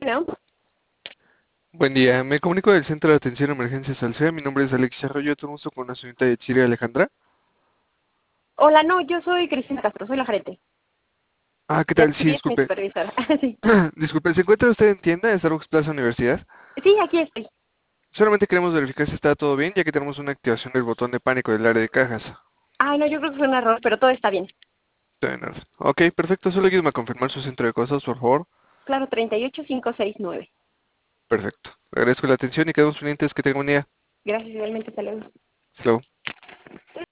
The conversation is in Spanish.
Bueno, Buen día, me comunico del Centro de Atención a Emergencias Salcea. Mi nombre es Alex Arroyo, tengo gusto con la señorita Yatsiri Alejandra. hola, no, yo soy Cristina Castro, soy la gerente. Ah, ¿qué tal? Sí, Yatsiri es mi disculpe. supervisora. Sí. Disculpe, ¿se encuentra usted en tienda de Starbucks Plaza Universidad? Sí, aquí estoy. Solamente queremos verificar si está todo bien, ya que tenemos una activación del botón de pánico del área de cajas. Ah, no, yo creo que fue un error, pero todo está bien. Está en orden. Ok, perfecto, solo ayúdame a confirmar su centro de cosas, por favor. Claro, 38569. Perfecto. Agradezco la atención y quedamos pendientes. Que tenga un día. Gracias, igualmente, hasta luego. Hasta luego.